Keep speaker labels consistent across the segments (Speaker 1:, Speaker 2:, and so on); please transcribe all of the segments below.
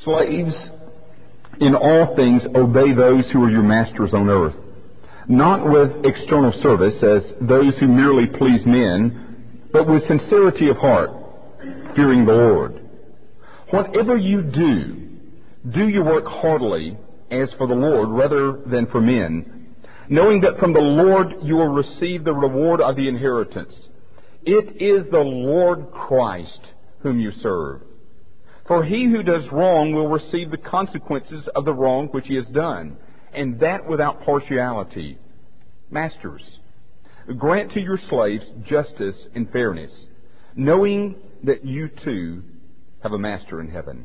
Speaker 1: Slaves, in all things obey those who are your masters on earth, not with external service as those who merely please men, but with sincerity of heart, fearing the Lord. Whatever you do your work heartily as for the Lord rather than for men, knowing that from the Lord you will receive the reward of the inheritance. It is the Lord Christ whom you serve. For he who does wrong will receive the consequences of the wrong which he has done, and that without partiality. Masters, grant to your slaves justice and fairness, knowing that you too have a master in heaven.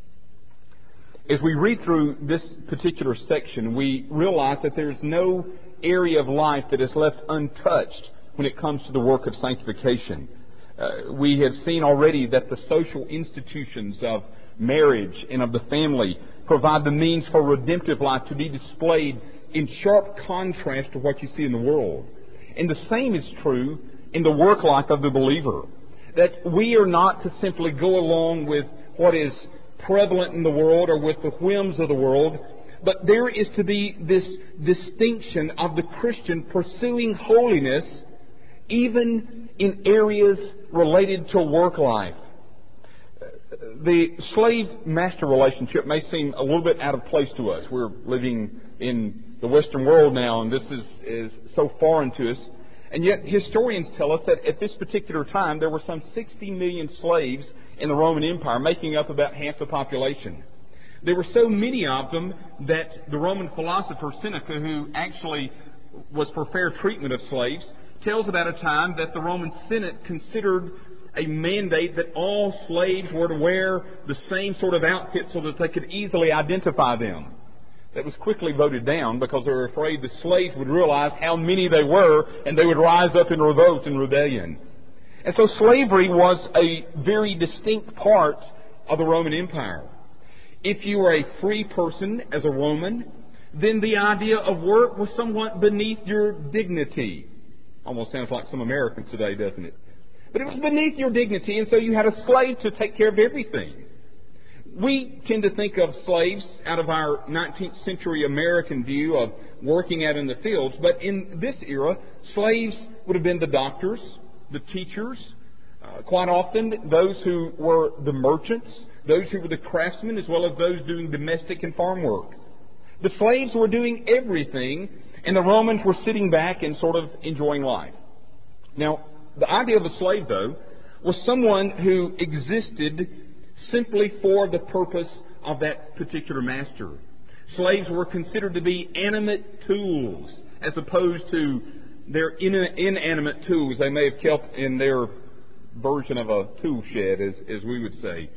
Speaker 1: As we read through this particular section, we realize that there's no area of life that is left untouched when it comes to the work of sanctification. We have seen already that the social institutions of marriage and of the family provide the means for redemptive life to be displayed in sharp contrast to what you see in the world. And the same is true in the work life of the believer. That we are not to simply go along with what is prevalent in the world or with the whims of the world, but there is to be this distinction of the Christian pursuing holiness even in areas related to work life. The slave-master relationship may seem a little bit out of place to us. We're living in the Western world now, and this is so foreign to us. And yet historians tell us that at this particular time there were some 60 million slaves in the Roman Empire, making up about half the population. There were so many of them that the Roman philosopher Seneca, who actually was for fair treatment of slaves, tells about a time that the Roman Senate considered a mandate that all slaves were to wear the same sort of outfit so that they could easily identify them. That was quickly voted down because they were afraid the slaves would realize how many they were and they would rise up in revolt and rebellion. And so slavery was a very distinct part of the Roman Empire. If you were a free person as a Roman, then the idea of work was somewhat beneath your dignity. Almost sounds like some Americans today, doesn't it? But it was beneath your dignity, and so you had a slave to take care of everything. We tend to think of slaves out of our 19th century American view of working out in the fields, but in this era, slaves would have been the doctors, the teachers, quite often those who were the merchants, those who were the craftsmen, as well as those doing domestic and farm work. The slaves were doing everything, and the Romans were sitting back and sort of enjoying life. Now, the idea of a slave, though, was someone who existed simply for the purpose of that particular master. Slaves were considered to be animate tools as opposed to their inanimate tools they may have kept in their version of a tool shed, as we would say.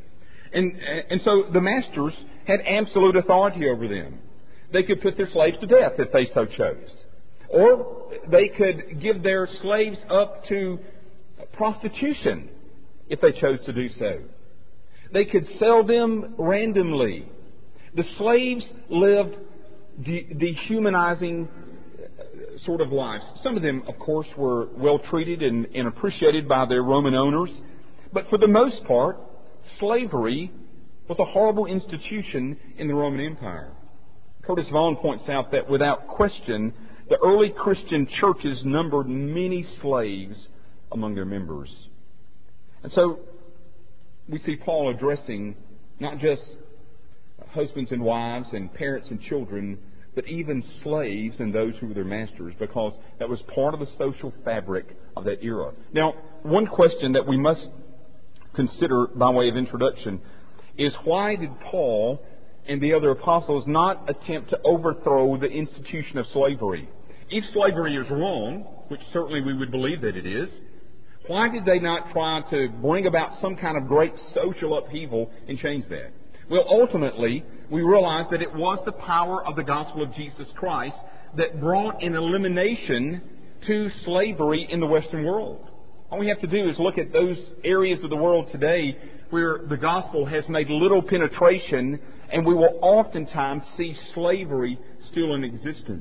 Speaker 1: And so the masters had absolute authority over them. They could put their slaves to death if they so chose. Or they could give their slaves up to prostitution if they chose to do so. They could sell them randomly. The slaves lived dehumanizing sort of lives. Some of them, of course, were well treated and appreciated by their Roman owners. But for the most part, slavery was a horrible institution in the Roman Empire. Curtis Vaughan points out that without question, the early Christian churches numbered many slaves among their members. And so we see Paul addressing not just husbands and wives and parents and children, but even slaves and those who were their masters, because that was part of the social fabric of that era. Now, one question that we must consider by way of introduction is, why did Paul and the other apostles not attempt to overthrow the institution of slavery? If slavery is wrong, which certainly we would believe that it is, why did they not try to bring about some kind of great social upheaval and change that? Well, ultimately, we realize that it was the power of the gospel of Jesus Christ that brought an elimination to slavery in the Western world. All we have to do is look at those areas of the world today where the gospel has made little penetration, and we will oftentimes see slavery still in existence.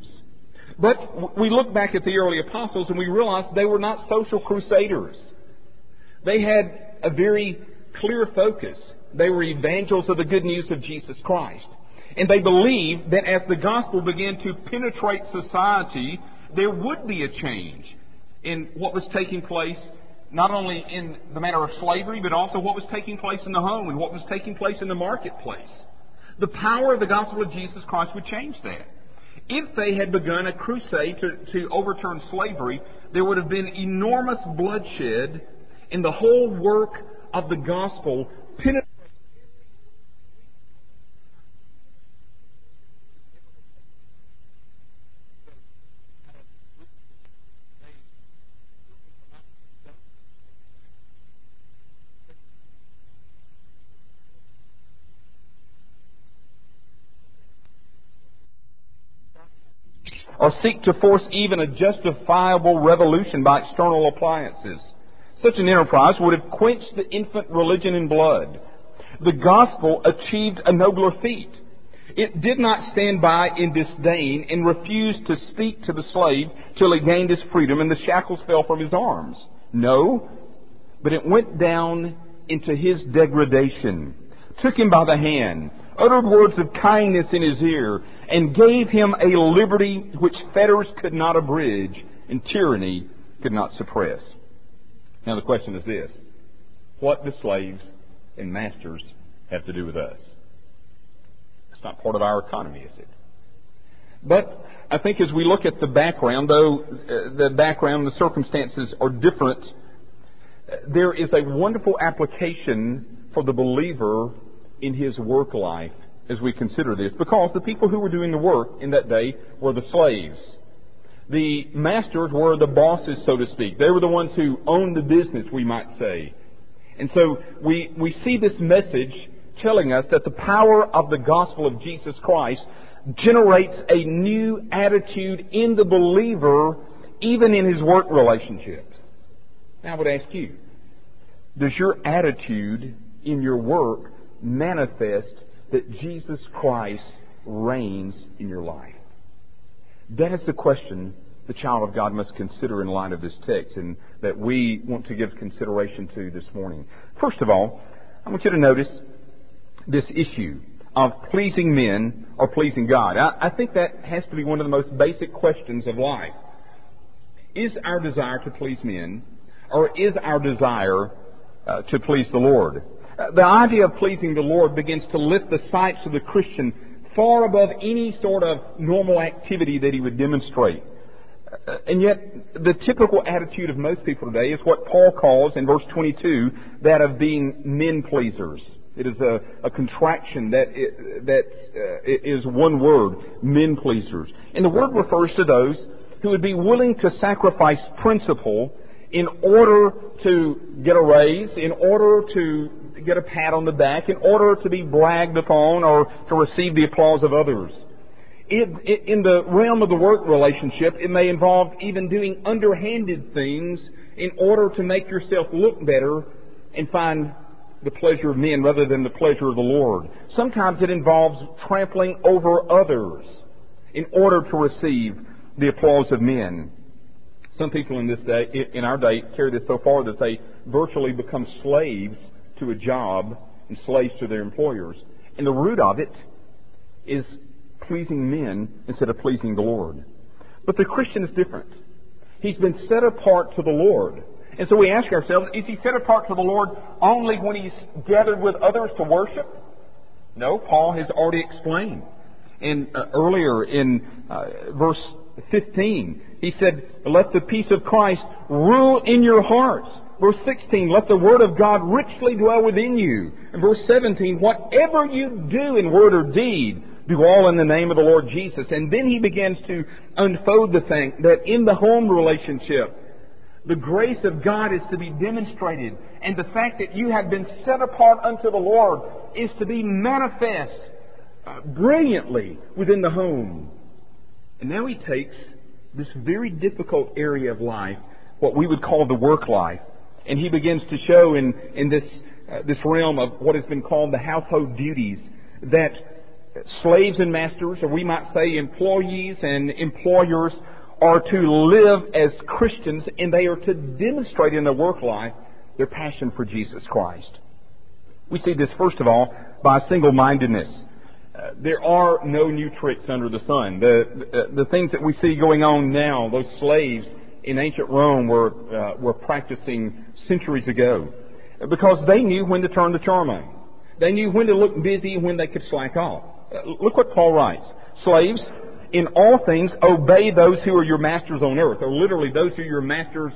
Speaker 1: But we look back at the early apostles and we realize they were not social crusaders. They had a very clear focus. They were evangels of the good news of Jesus Christ. And they believed that as the gospel began to penetrate society, there would be a change in what was taking place, not only in the matter of slavery, but also what was taking place in the home and what was taking place in the marketplace. The power of the gospel of Jesus Christ would change that. If they had begun a crusade to overturn slavery, there would have been enormous bloodshed, and the whole work of the gospel penetrated or seek to force even a justifiable revolution by external appliances. Such an enterprise would have quenched the infant religion in blood. The gospel achieved a nobler feat. It did not stand by in disdain and refuse to speak to the slave till he gained his freedom and the shackles fell from his arms. No, but it went down into his degradation, took him by the hand, uttered words of kindness in his ear, and gave him a liberty which fetters could not abridge and tyranny could not suppress. Now the question is this: what do slaves and masters have to do with us? It's not part of our economy, is it? But I think as we look at the background, though the circumstances are different, there is a wonderful application for the believer in his work life as we consider this, because the people who were doing the work in that day were the slaves. The masters were the bosses, so to speak. They were the ones who owned the business, we might say. And so we see this message telling us that the power of the gospel of Jesus Christ generates a new attitude in the believer, even in his work relationships. Now I would ask you, does your attitude in your work manifest that Jesus Christ reigns in your life? That is the question the child of God must consider in light of this text, and that we want to give consideration to this morning. First of all, I want you to notice this issue of pleasing men or pleasing God. I think that has to be one of the most basic questions of life. Is our desire to please men, or is our desire to please the Lord? The idea of pleasing the Lord begins to lift the sights of the Christian far above any sort of normal activity that he would demonstrate. And yet, the typical attitude of most people today is what Paul calls, in verse 22, that of being men pleasers. It is a contraction that is one word, men pleasers. And the word refers to those who would be willing to sacrifice principle in order to get a raise, in order to get a pat on the back, in order to be bragged upon or to receive the applause of others. In the realm of the work relationship, it may involve even doing underhanded things in order to make yourself look better and find the pleasure of men rather than the pleasure of the Lord. Sometimes it involves trampling over others in order to receive the applause of men. Some people in our day carry this so far that they virtually become slaves to a job and slaves to their employers. And the root of it is pleasing men instead of pleasing the Lord. But the Christian is different. He's been set apart to the Lord. And so we ask ourselves, is he set apart to the Lord only when he's gathered with others to worship? No, Paul has already explained. And earlier in verse 15, he said, let the peace of Christ rule in your hearts. Verse 16, let the word of God richly dwell within you. And verse 17, whatever you do in word or deed, do all in the name of the Lord Jesus. And then he begins to unfold the thing that in the home relationship, the grace of God is to be demonstrated. And the fact that you have been set apart unto the Lord is to be manifest brilliantly within the home. And now he takes this very difficult area of life, what we would call the work life, and he begins to show in this realm of what has been called the household duties that slaves and masters, or we might say employees and employers, are to live as Christians, and they are to demonstrate in their work life their passion for Jesus Christ. We see this, first of all, by single-mindedness. There are no new tricks under the sun. The things that we see going on now, those slaves in ancient Rome were practicing centuries ago, because they knew when to turn the charm on. They knew when to look busy and when they could slack off. Look what Paul writes. Slaves, in all things, obey those who are your masters on earth, or literally those who are your masters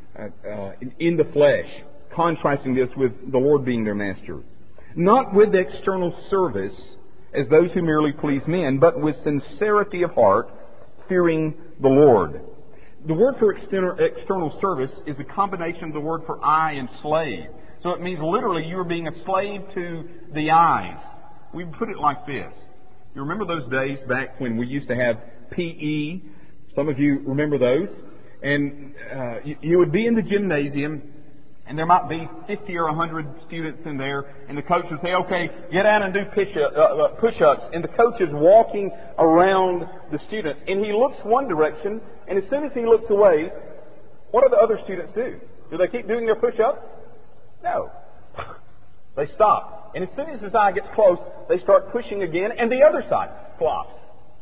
Speaker 1: in the flesh, contrasting this with the Lord being their master. Not with external service as those who merely please men, but with sincerity of heart, fearing the Lord. The word for external service is a combination of the word for eye and slave. So it means literally you are being a slave to the eyes. We put it like this. You remember those days back when we used to have PE? Some of you remember those. And you would be in the gymnasium, and there might be 50 or 100 students in there, and the coach would say, okay, get out and do push-ups. And the coach is walking around the students, and he looks one direction, and as soon as he looks away, what do the other students do? Do they keep doing their push-ups? No. They stop. And as soon as his eye gets close, they start pushing again, and the other side flops.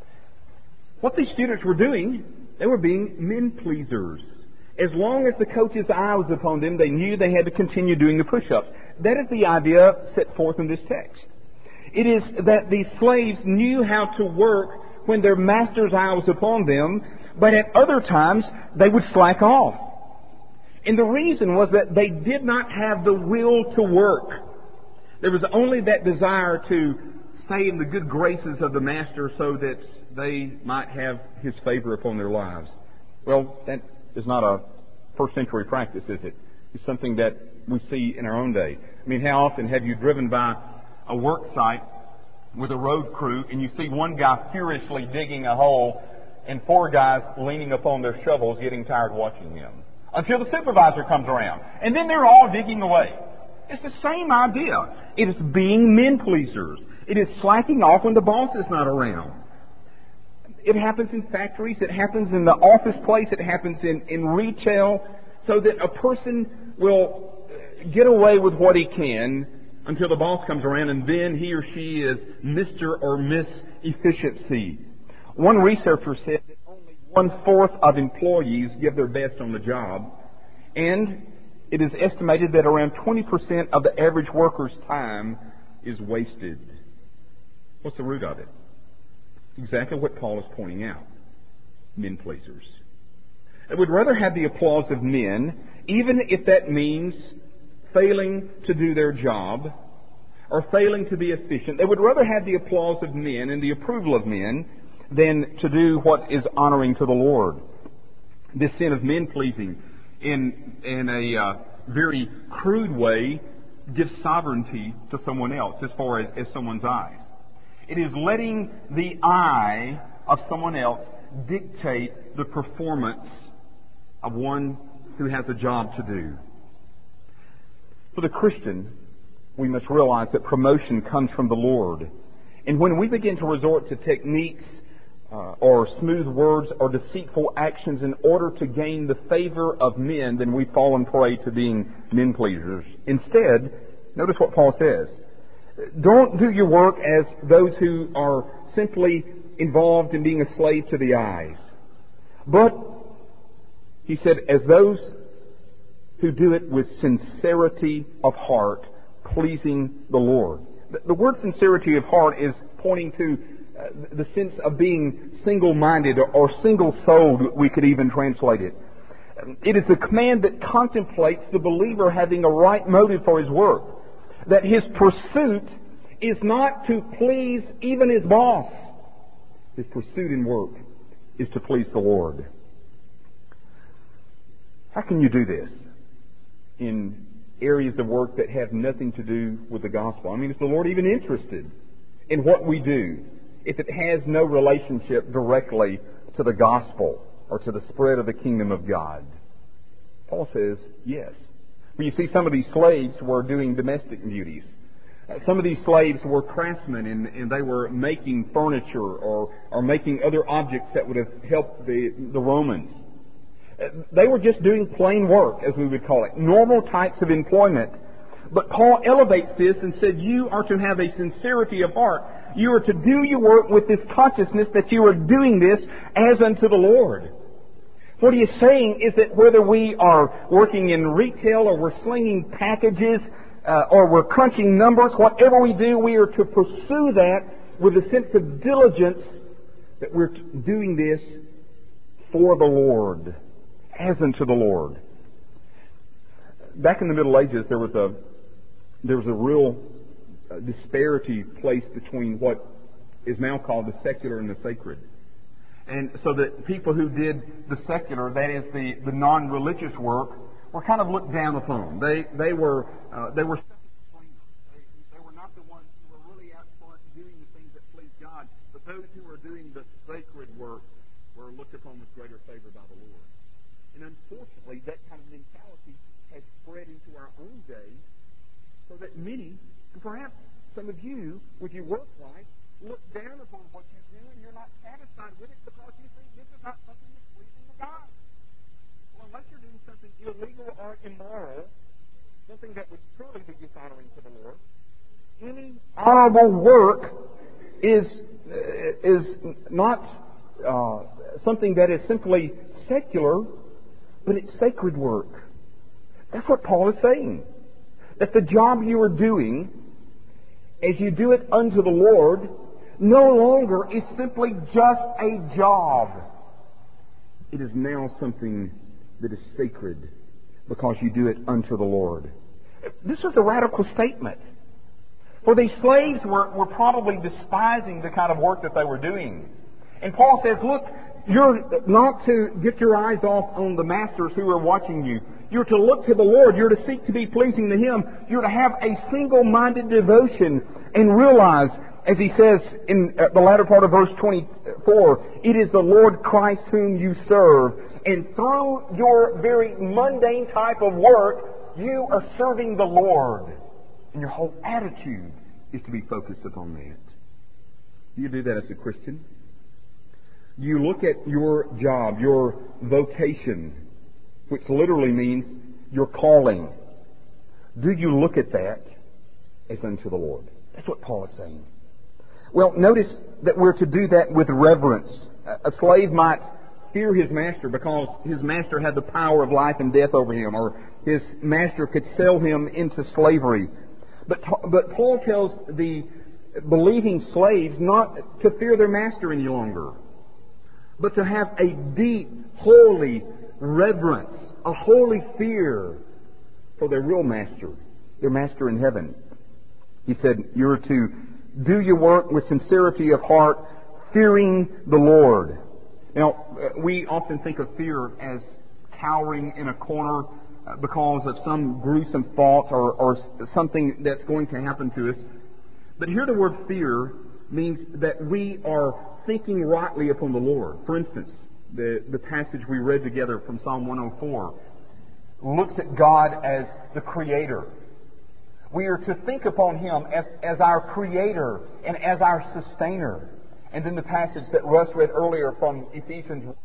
Speaker 1: What these students were doing, they were being men-pleasers. As long as the coach's eye was upon them, they knew they had to continue doing the push-ups. That is the idea set forth in this text. It is that these slaves knew how to work when their master's eye was upon them, but at other times they would slack off. And the reason was that they did not have the will to work. There was only that desire to stay in the good graces of the master so that they might have his favor upon their lives. Well, that is not a first century practice, is it? It's something that we see in our own day. I mean, how often have you driven by a work site with a road crew and you see one guy furiously digging a hole and four guys leaning upon their shovels getting tired watching him? Until the supervisor comes around. And then they're all digging away. It's the same idea. It is being men-pleasers. It is slacking off when the boss is not around. It happens in factories. It happens in the office place. It happens in retail, so that a person will get away with what he can until the boss comes around, and then he or she is Mr. or Miss Efficiency. One researcher said that only 1/4 of employees give their best on the job, and it is estimated that around 20% of the average worker's time is wasted. What's the root of it? Exactly what Paul is pointing out. Men-pleasers. They would rather have the applause of men, even if that means failing to do their job or failing to be efficient. They would rather have the applause of men and the approval of men than to do what is honoring to the Lord. This sin of men-pleasing in a very crude way gives sovereignty to someone else as far as someone's eyes. It is letting the eye of someone else dictate the performance of one who has a job to do. For the Christian, we must realize that promotion comes from the Lord. And when we begin to resort to techniques or smooth words or deceitful actions in order to gain the favor of men, then we fall in prey to being men-pleasers. Instead, notice what Paul says. Don't do your work as those who are simply involved in being a slave to the eyes. But, he said, as those who do it with sincerity of heart, pleasing the Lord. The word sincerity of heart is pointing to the sense of being single-minded or single-souled, we could even translate it. It is a command that contemplates the believer having a right motive for his work. That his pursuit is not to please even his boss. His pursuit in work is to please the Lord. How can you do this in areas of work that have nothing to do with the gospel? I mean, is the Lord even interested in what we do if it has no relationship directly to the gospel or to the spread of the kingdom of God? Paul says, yes. Well, you see, some of these slaves were doing domestic duties. Some of these slaves were craftsmen, and they were making furniture or making other objects that would have helped the Romans. They were just doing plain work, as we would call it, normal types of employment. But Paul elevates this and said, you are to have a sincerity of heart. You are to do your work with this consciousness that you are doing this as unto the Lord. What he is saying is that whether we are working in retail or we're slinging packages or we're crunching numbers, whatever we do, we are to pursue that with a sense of diligence that we're doing this for the Lord, as unto the Lord. Back in the Middle Ages, there was a real disparity placed between what is now called the secular and the sacred. And so that people who did the secular, that is the non-religious work, were kind of looked down upon. They were They were not the ones who were really out front doing the things that pleased God, but those who were doing the sacred work were looked upon with greater favor by the Lord. And unfortunately, that kind of mentality has spread into our own day, so that many, and perhaps some of you, with your work life, look down upon what you do, and you're not satisfied with it because you think this is not something that's pleasing to God. Well, unless you're doing something illegal or immoral, something that would truly be dishonoring to the Lord, any honorable work is not something that is simply secular, but it's sacred work. That's what Paul is saying. That the job you are doing, as you do it unto the Lord, no longer is simply just a job. It is now something that is sacred because you do it unto the Lord. This was a radical statement. For these slaves were probably despising the kind of work that they were doing. And Paul says, look, you're not to get your eyes off on the masters who are watching you. You're to look to the Lord. You're to seek to be pleasing to Him. You're to have a single-minded devotion and realize, as he says in the latter part of verse 24, it is the Lord Christ whom you serve. And through your very mundane type of work, you are serving the Lord. And your whole attitude is to be focused upon that. Do you do that as a Christian? Do you look at your job, your vocation, which literally means your calling? Do you look at that as unto the Lord? That's what Paul is saying. Well, notice that we're to do that with reverence. A slave might fear his master because his master had the power of life and death over him, or his master could sell him into slavery. But Paul tells the believing slaves not to fear their master any longer, but to have a deep, holy reverence, a holy fear for their real master, their master in heaven. He said, you're to do your work with sincerity of heart, fearing the Lord. Now, we often think of fear as cowering in a corner because of some gruesome thought or something that's going to happen to us. But here the word fear means that we are thinking rightly upon the Lord. For instance, the passage we read together from Psalm 104 looks at God as the Creator. We are to think upon Him as our Creator and as our Sustainer. And then the passage that Russ read earlier from Ephesians 1.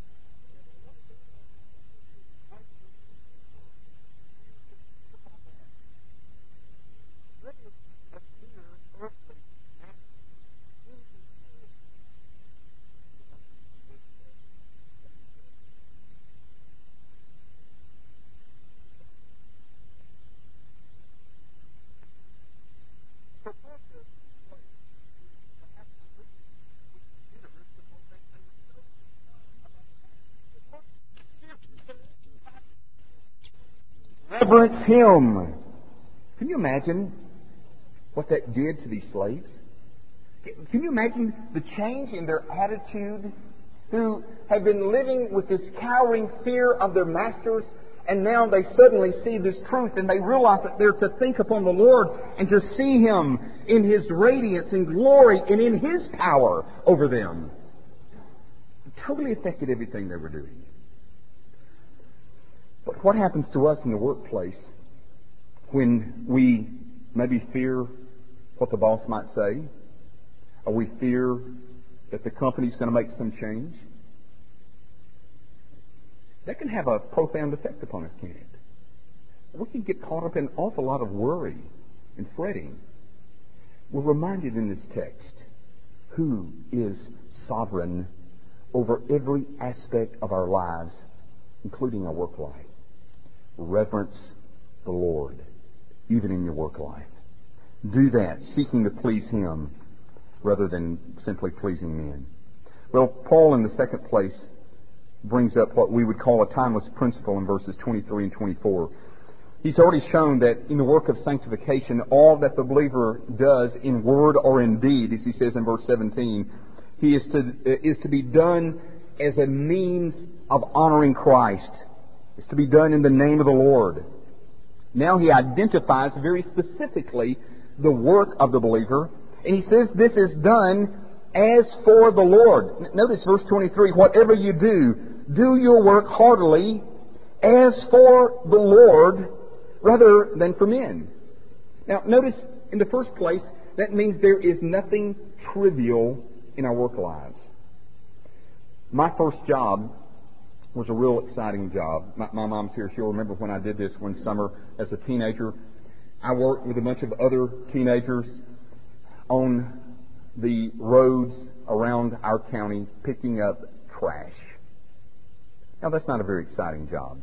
Speaker 1: Reverence Him. Can you imagine what that did to these slaves? Can you imagine the change in their attitude, who had been living with this cowering fear of their masters, and now they suddenly see this truth and they realize that they're to think upon the Lord and to see Him in His radiance and glory and in His power over them. It totally affected everything they were doing. But what happens to us in the workplace when we maybe fear what the boss might say, or we fear that the company's going to make some change? That can have a profound effect upon us, can't it? we can get caught up in an awful lot of worry and fretting. We're reminded in this text who is sovereign over every aspect of our lives, including our work life. Reverence the Lord, even in your work life. Do that, seeking to please Him rather than simply pleasing men. Well, Paul, in the second place, brings up what we would call a timeless principle in verses 23 and 24. He's already shown that in the work of sanctification, all that the believer does in word or in deed, as he says in verse 17, he is to be done as a means of honoring Christ. It's to be done in the name of the Lord. Now he identifies very specifically the work of the believer, and he says this is done as for the Lord. Notice verse 23, whatever you do, do your work heartily as for the Lord rather than for men. Now notice, in the first place, that means there is nothing trivial in our work lives. My first job was a real exciting job. My mom's here. She'll remember when I did this one summer as a teenager. I worked with a bunch of other teenagers on the roads around our county picking up trash. Now, that's not a very exciting job.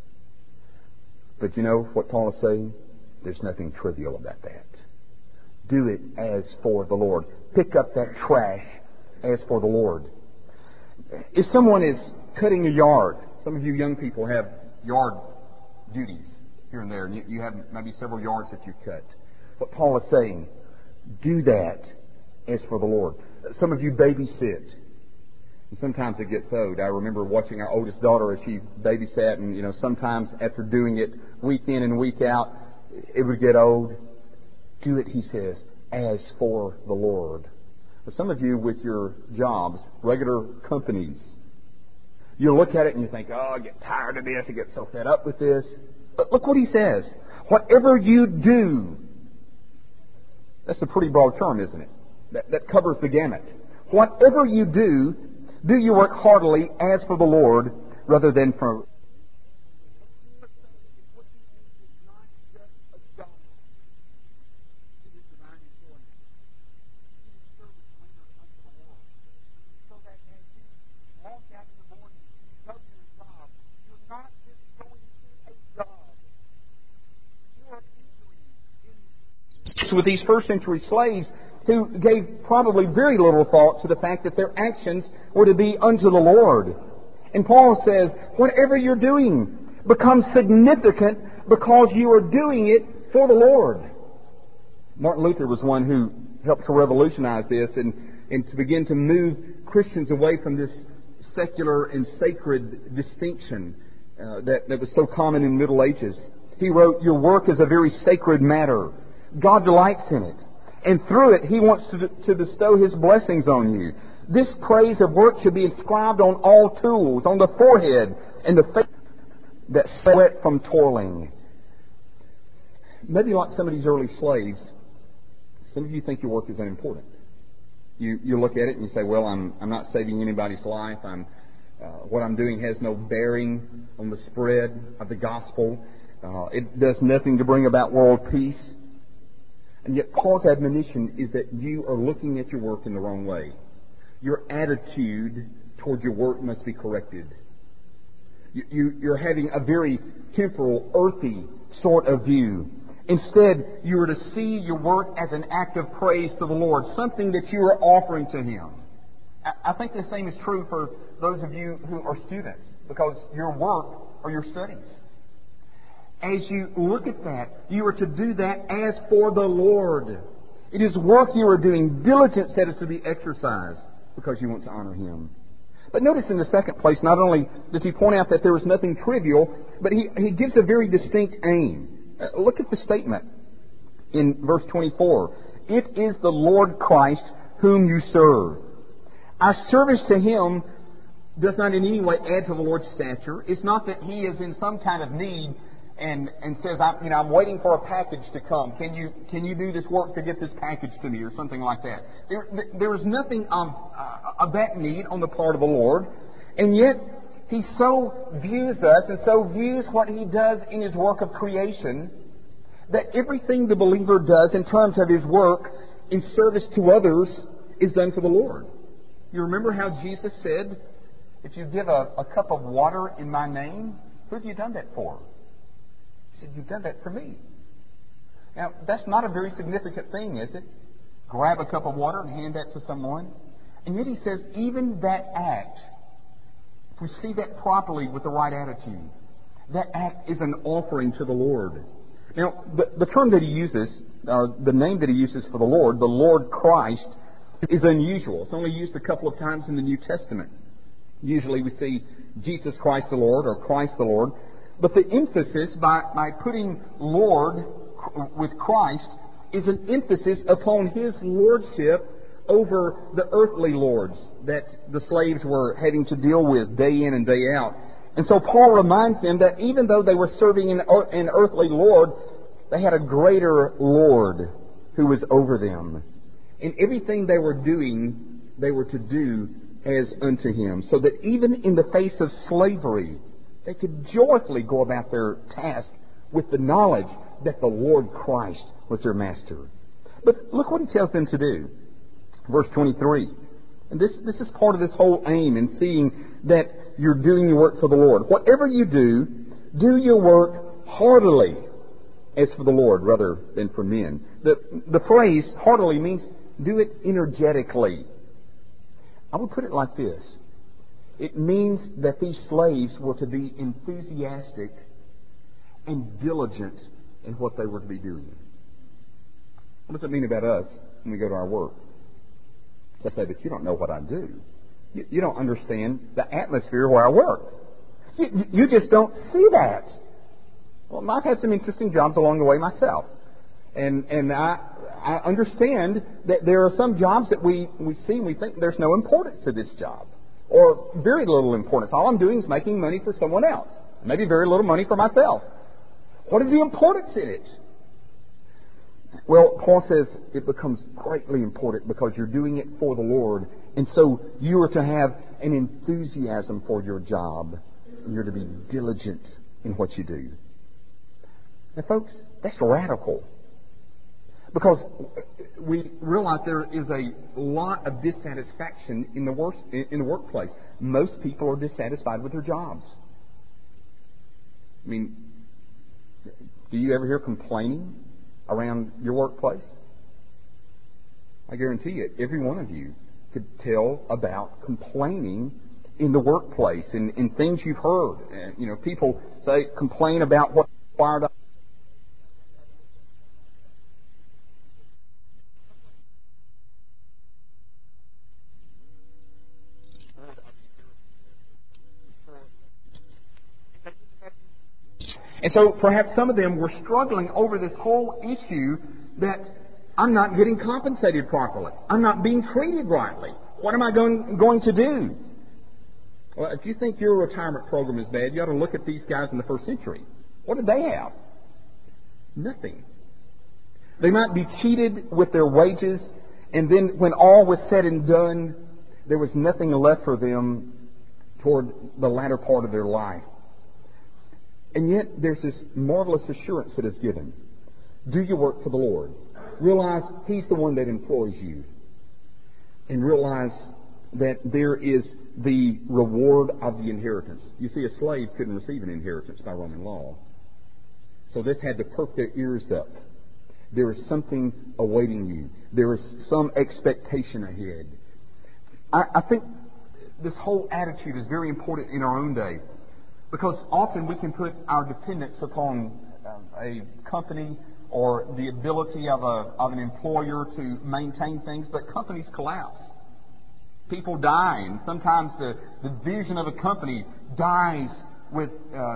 Speaker 1: But you know what Paul is saying? There's nothing trivial about that. Do it as for the Lord. Pick up that trash as for the Lord. If someone is cutting a yard, some of you young people have yard duties here and there, and you have maybe several yards that you cut. What Paul is saying, do that as for the Lord. Some of you babysit. And sometimes it gets old. I remember watching our oldest daughter as she babysat, and sometimes after doing it week in and week out, it would get old. Do it, he says, as for the Lord. But some of you with your jobs, regular companies, you look at it and you think, oh, I get tired of this, I get so fed up with this. But look what he says. Whatever you do. That's a pretty broad term, isn't it? That covers the gamut. Whatever you do your work heartily as for the Lord rather than for... With these first century slaves who gave probably very little thought to the fact that their actions were to be unto the Lord. And Paul says, whatever you're doing becomes significant because you are doing it for the Lord. Martin Luther was one who helped to revolutionize this and to begin to move Christians away from this secular and sacred distinction that was so common in the Middle Ages. He wrote, your work is a very sacred matter. God delights in it. And through it, He wants to bestow His blessings on you. This praise of work should be inscribed on all tools, on the forehead and the face that sweat from toiling. Maybe like some of these early slaves, some of you think your work is unimportant. You look at it and you say, well, I'm not saving anybody's life. What I'm doing has no bearing on the spread of the gospel. It does nothing to bring about world peace. And yet Paul's admonition is that you are looking at your work in the wrong way. Your attitude toward your work must be corrected. You're having a very temporal, earthy sort of view. Instead, you are to see your work as an act of praise to the Lord, something that you are offering to Him. I think the same is true for those of you who are students, because your work are your studies. As you look at that, you are to do that as for the Lord. It is work you are doing, diligence that is to be exercised because you want to honor Him. But notice in the second place, not only does he point out that there is nothing trivial, but he gives a very distinct aim. Look at the statement in verse 24. It is the Lord Christ whom you serve. Our service to Him does not in any way add to the Lord's stature. It's not that He is in some kind of need and says, I'm waiting for a package to come. Can you do this work to get this package to me, or something like that? There is nothing of that need on the part of the Lord, and yet He so views us and so views what He does in His work of creation that everything the believer does in terms of his work in service to others is done for the Lord. You remember how Jesus said, if you give a cup of water in my name, who have you done that for? He said, you've done that for me. Now, that's not a very significant thing, is it? Grab a cup of water and hand that to someone. And yet He says, even that act, if we see that properly with the right attitude, that act is an offering to the Lord. Now, the term that He uses, or the name that He uses for the Lord Christ, is unusual. It's only used a couple of times in the New Testament. Usually we see Jesus Christ the Lord or Christ the Lord. But the emphasis by putting Lord with Christ is an emphasis upon His lordship over the earthly lords that the slaves were having to deal with day in and day out. And so Paul reminds them that even though they were serving an earthly Lord, they had a greater Lord who was over them. And everything they were doing, they were to do as unto Him. So that even in the face of slavery, they could joyfully go about their task with the knowledge that the Lord Christ was their master. But look what He tells them to do. Verse 23. And this is part of this whole aim in seeing that you're doing your work for the Lord. Whatever you do, do your work heartily as for the Lord rather than for men. The phrase heartily means do it energetically. I would put it like this. It means that these slaves were to be enthusiastic and diligent in what they were to be doing. What does it mean about us when we go to our work? I say, but you don't know what I do. You don't understand the atmosphere where I work. You just don't see that. Well, I've had some interesting jobs along the way myself. And I understand that there are some jobs that we see and we think there's no importance to this job. Or very little importance. All I'm doing is making money for someone else. Maybe very little money for myself. What is the importance in it? Well, Paul says it becomes greatly important because you're doing it for the Lord. And so you are to have an enthusiasm for your job. And you're to be diligent in what you do. Now, folks, that's radical. Because we realize there is a lot of dissatisfaction in the workplace. Most people are dissatisfied with their jobs. I mean, do you ever hear complaining around your workplace? I guarantee you, every one of you could tell about complaining in the workplace and things you've heard. People complain about what fired up. And so perhaps some of them were struggling over this whole issue that I'm not getting compensated properly. I'm not being treated rightly. What am I going to do? Well, if you think your retirement program is bad, you ought to look at these guys in the first century. What did they have? Nothing. They might be cheated with their wages, and then when all was said and done, there was nothing left for them toward the latter part of their life. And yet, there's this marvelous assurance that is given. Do your work for the Lord. Realize He's the one that employs you. And realize that there is the reward of the inheritance. You see, a slave couldn't receive an inheritance by Roman law. So this had to perk their ears up. There is something awaiting you. There is some expectation ahead. I think this whole attitude is very important in our own day. Because often we can put our dependence upon a company or the ability of an employer to maintain things, but companies collapse. People die, and sometimes the vision of a company dies with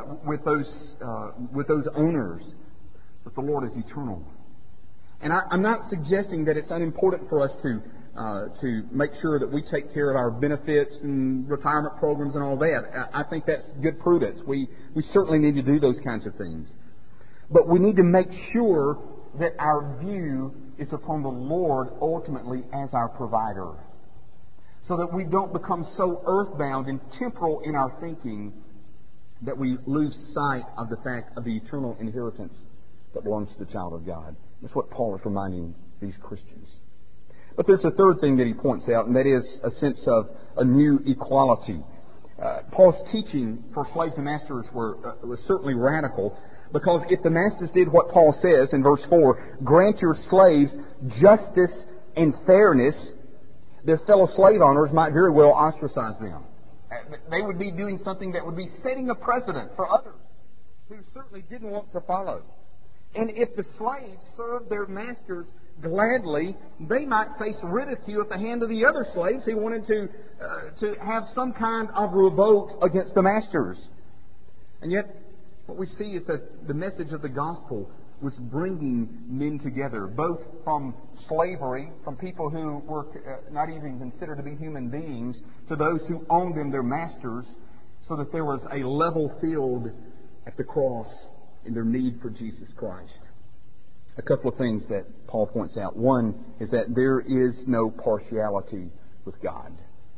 Speaker 1: those owners. But the Lord is eternal. And I'm not suggesting that it's unimportant for us to make sure that we take care of our benefits and retirement programs and all that. I think that's good prudence. We certainly need to do those kinds of things. But we need to make sure that our view is upon the Lord ultimately as our provider. so that we don't become so earthbound and temporal in our thinking that we lose sight of the fact of the eternal inheritance that belongs to the child of God. That's what Paul is reminding these Christians. But there's a third thing that he points out, and that is a sense of a new equality. Paul's teaching for slaves and masters was certainly radical, because if the masters did what Paul says in verse 4, grant your slaves justice and fairness, their fellow slave owners might very well ostracize them. They would be doing something that would be setting a precedent for others who certainly didn't want to follow. And if the slaves served their masters gladly, they might face ridicule at the hand of the other slaves who wanted to have some kind of revolt against the masters. And yet, what we see is that the message of the gospel was bringing men together, both from slavery, from people who were not even considered to be human beings, to those who owned them, their masters, so that there was a level field at the cross in their need for Jesus Christ. A couple of things that Paul points out. One is that there is no partiality with God.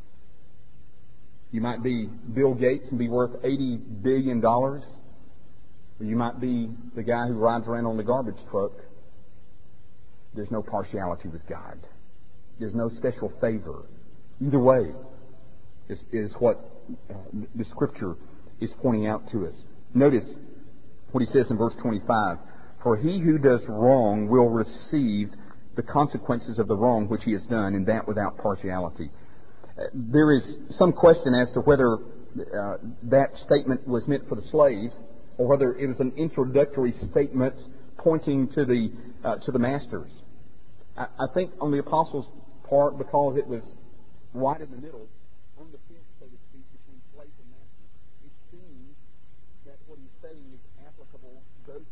Speaker 1: You might be Bill Gates and be worth $80 billion, or you might be the guy who rides around on the garbage truck. There's no partiality with God. There's no special favor. Either way is what the Scripture is pointing out to us. Notice what he says in verse 25. For he who does wrong will receive the consequences of the wrong which he has done, and that without partiality. There is some question as to whether that statement was meant for the slaves, or whether it was an introductory statement pointing to the masters. I think on the apostles' part, because it was right in the middle, on the fence, so to speak, between slaves and masters, it seems that what he's saying is applicable both.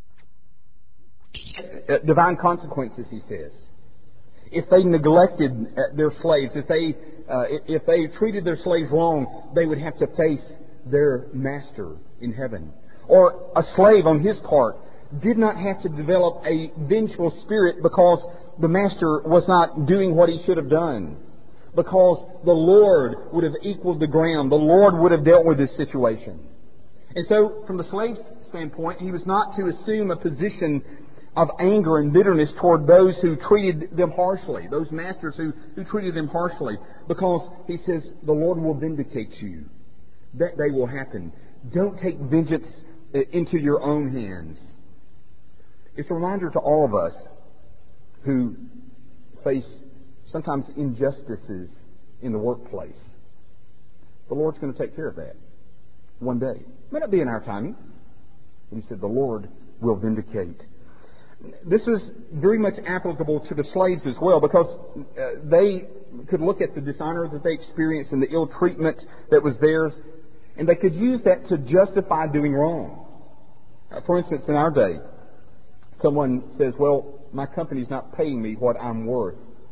Speaker 1: Divine consequences, he says. If they neglected their slaves, if they treated their slaves wrong, they would have to face their master in heaven. Or a slave on his part did not have to develop a vengeful spirit because the master was not doing what he should have done. Because the Lord would have equaled the ground. The Lord would have dealt with this situation. And so, from the slave's standpoint, he was not to assume a position of anger and bitterness toward those who treated them harshly, those masters who treated them harshly, because he says, the Lord will vindicate you. That day will happen. Don't take vengeance into your own hands. It's a reminder to all of us who face sometimes injustices in the workplace. The Lord's going to take care of that one day. It may not be in our timing. He said the Lord will vindicate. This was very much applicable to the slaves as well, because they could look at the dishonor that they experienced and the ill treatment that was theirs, and they could use that to justify doing wrong. For instance, in our day, someone says, well, my company's not paying me what I'm worth.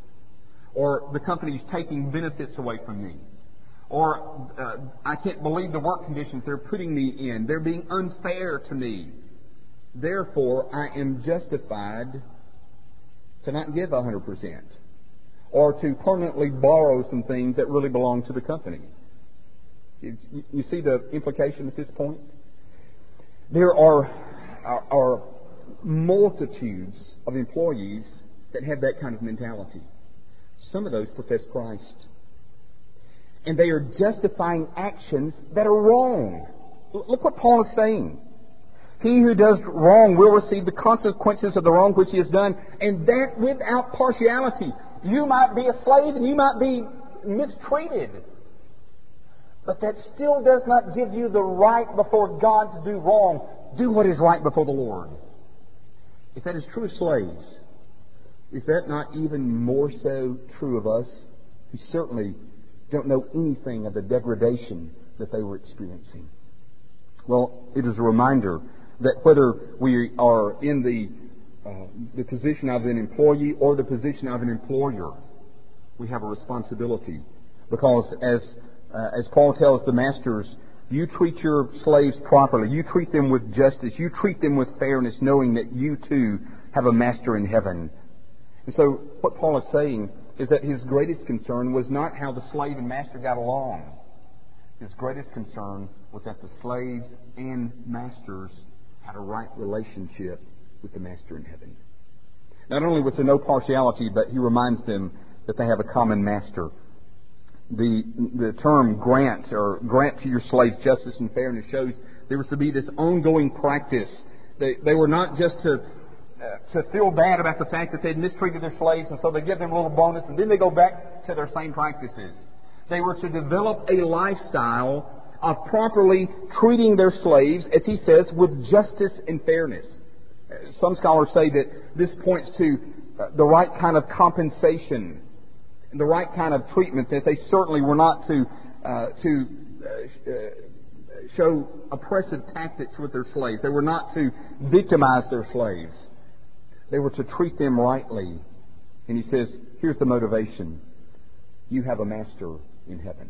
Speaker 1: Or the company's taking benefits away from me. Or I can't believe the work conditions they're putting me in. They're being unfair to me. Therefore, I am justified to not give 100%. Or to permanently borrow some things that really belong to the company. You see the implication at this point? There are multitudes of employees that have that kind of mentality. Some of those profess Christ. And they are justifying actions that are wrong. Look what Paul is saying. He who does wrong will receive the consequences of the wrong which he has done, and that without partiality. You might be a slave and you might be mistreated, but that still does not give you the right before God to do wrong. Do what is right before the Lord. If that is true of slaves, is that not even more so true of us, who certainly don't know anything of the degradation that they were experiencing? Well, it is a reminder that whether we are in the position of an employee or the position of an employer, we have a responsibility. Because as Paul tells the masters, you treat your slaves properly. You treat them with justice. You treat them with fairness, knowing that you too have a master in heaven. And so what Paul is saying is that his greatest concern was not how the slave and master got along. His greatest concern was that the slaves and masters had a right relationship with the Master in heaven. Not only was there no partiality, but he reminds them that they have a common master. The term grant, or grant to your slaves justice and fairness, shows there was to be this ongoing practice. They were not just to feel bad about the fact that they'd mistreated their slaves, and so they give them a little bonus, and then they go back to their same practices. They were to develop a lifestyle of properly treating their slaves, as he says, with justice and fairness. Some scholars say that this points to the right kind of compensation, the right kind of treatment, that they certainly were not to show oppressive tactics with their slaves. They were not to victimize their slaves. They were to treat them rightly. And he says, here's the motivation. You have a master in heaven.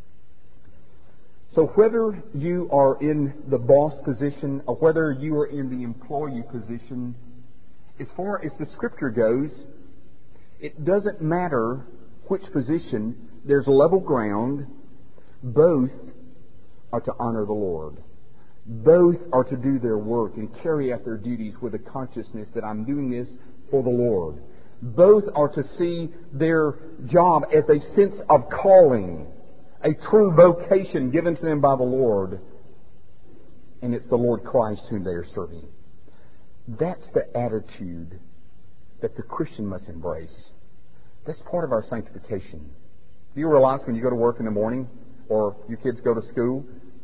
Speaker 1: So whether you are in the boss position or whether you are in the employee position, as far as the Scripture goes, it doesn't matter which position. There's level ground. Both are to honor the Lord. Both are to do their work and carry out their duties with a consciousness that I'm doing this for the Lord. Both are to see their job as a sense of calling, a true vocation given to them by the Lord. And it's the Lord Christ whom they are serving. That's the attitude that the Christian must embrace. That's part of our sanctification. Do you realize when you go to work in the morning or your kids go to school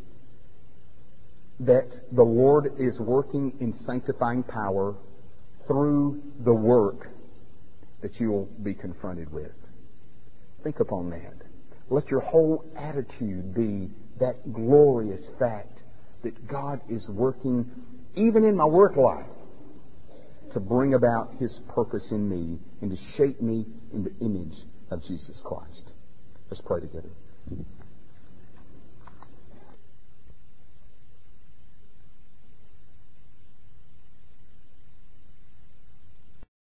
Speaker 1: that the Lord is working in sanctifying power through the work that you will be confronted with? Think upon that. Let your whole attitude be that glorious fact that God is working even in my work life to bring about His purpose in me and to shape me in the image of Jesus Christ. Let's pray together.